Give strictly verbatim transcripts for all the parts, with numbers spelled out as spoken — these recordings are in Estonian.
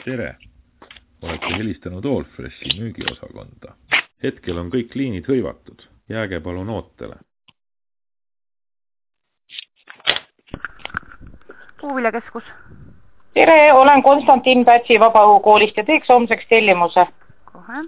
Tere! Olete helistanud Allfreshi müügiosakonda. Hetkel on kõik liinid hõivatud. Jääge palun ootele. Puuviljakeskus. Tere, olen Konstantin Pätsi Vabaõhukoolist ja teeks homseks tellimuse. Kohe.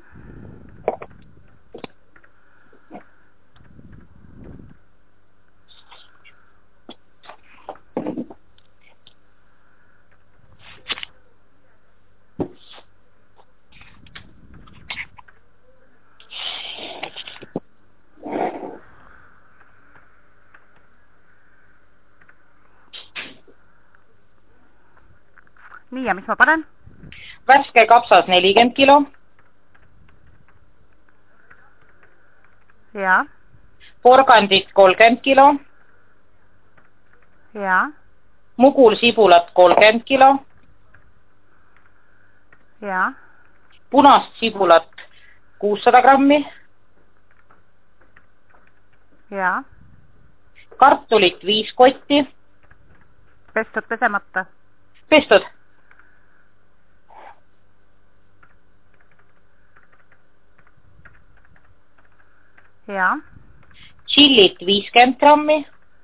Nii, ja mis ma panen? Värske kapsas nelikümmend kilo. Ja. Porgandit kolmkümmend kilo. Ja. Mugul sibulat kolmkümmend kilo. Ja. Punast sibulat kuussada grammi. Ja. Kartulit viis kotti. Pestud pesemata? Pestud. Ja. Chillit viiskümmend grammi.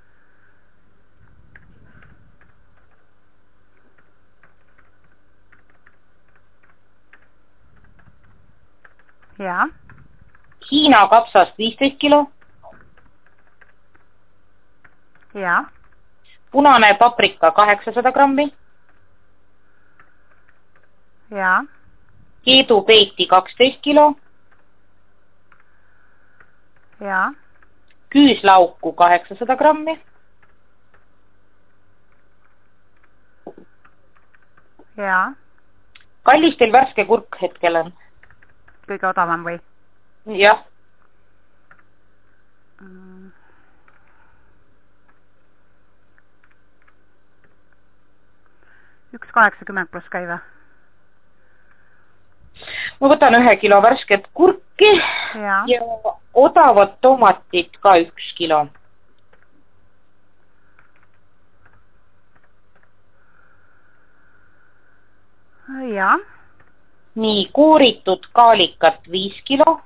Ja. Hiina kapsast viisteist kilo. Ja. Punane paprika kaheksasada grammi. Ja. Keedu peiti kaksteist kilo. Ja. Küüslauku kaheksasada grammi. Ja. Kallistel värske kurk hetkel on. Kõige odavam või? Jah. Mm. üks kaheksakümmend pluss käive. Ma võtan ühe kilo värsket kurki ja, ja odavat tomatit ka üks kilo. Ja. Nii, kooritud kaalikat viis kilo.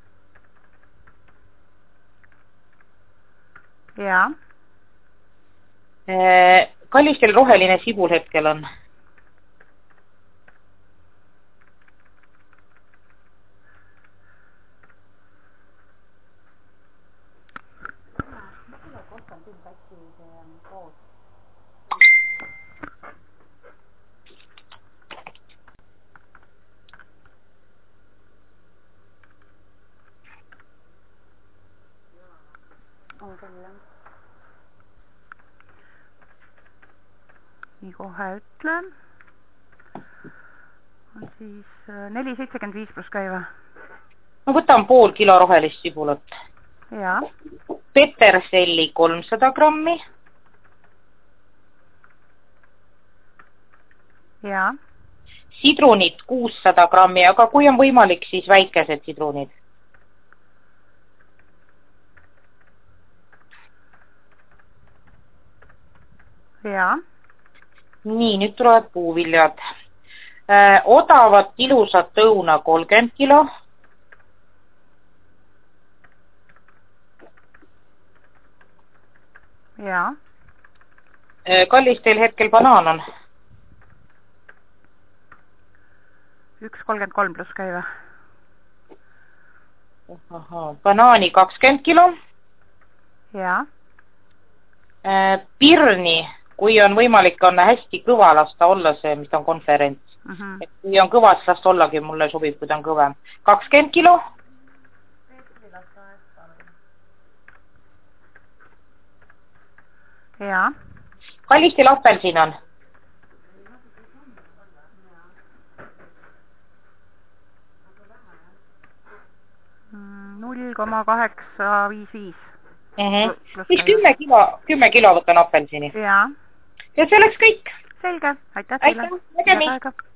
Ja. Kallistel roheline sibul hetkel on. On küll, jah. Nii kohe ütlen. On siis neli seitsekümmend viis pluss käive. Ma võtan pool kilo rohelist sibulat. Ja. Peterselli kolmsada grammi. Ja. Sidrunit kuussada grammi, aga kui on võimalik, siis väikesed sidrunid. Ja. Nii, nüüd tulevad puuviljad. Äh, odavat ilusat õuna kolmkümmend kilo. Ja. Äh, kallistel hetkel banaan on. üks kolmkümmend kolm pluss käive. Aha, banaani kakskümmend kilo. Ja. Äh, pirni, kui on võimalik, on hästi kõva lasta olla see, mis on konferents. Uh -huh. Et kui on kõva, siis lasta ollagi, mulle sobib, kui ta on kõvem. kakskümmend kilo. Ja. Kallistel apelsin on. null koma kaheksa viis viis. Siis kümme kilo, kümme kilo võtan apelsini. Ja. Ja see oleks kõik. Selge, aitäh teile. Aitäh, nägemist.